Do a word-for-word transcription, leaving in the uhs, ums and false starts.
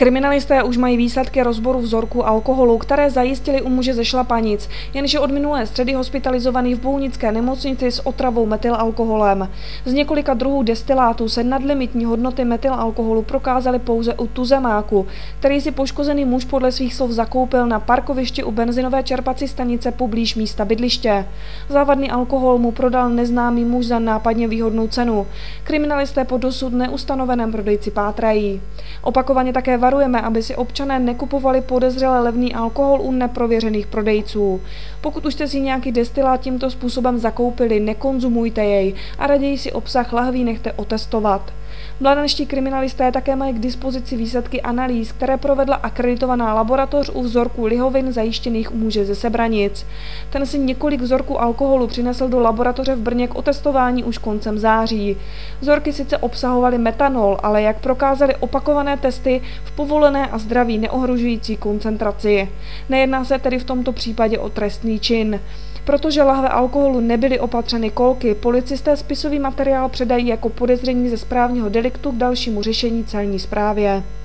Kriminalisté už mají výsledky rozboru vzorků alkoholu, které zajistili u muže ze Šlapanic, jenže od minulé středy hospitalizovaný v Bohunické nemocnici s otravou metylalkoholem. Z několika druhů destilátů se nadlimitní hodnoty metylalkoholu prokázaly pouze u tuzemáku, který si poškozený muž podle svých slov zakoupil na parkovišti u benzinové čerpací stanice poblíž místa bydliště. Závadný alkohol mu prodal neznámý muž za nápadně výhodnou cenu. Kriminalisté po dosud neustanoveném prodejci pátrají. Opakovaně také varujeme, aby si občané nekupovali podezřele levný alkohol u neprověřených prodejců. Pokud už jste si nějaký destilát tímto způsobem zakoupili, nekonzumujte jej a raději si obsah lahví nechte otestovat. Mladenští kriminalisté také mají k dispozici výsledky analýz, které provedla akreditovaná laboratoř u vzorků lihovin zajištěných u muže ze Sebranic. Ten si několik vzorků alkoholu přinesl do laboratoře v Brně k otestování už koncem září. Vzorky sice obsahovaly metanol, ale jak prokázaly opakované testy, v povolené a zdraví neohrožující koncentraci. Nejedná se tedy v tomto případě o trestný čin. Protože lahve alkoholu nebyly opatřeny kolky, policisté spisový materiál předají jako podezření ze správního deliktu k dalšímu řešení celní správě.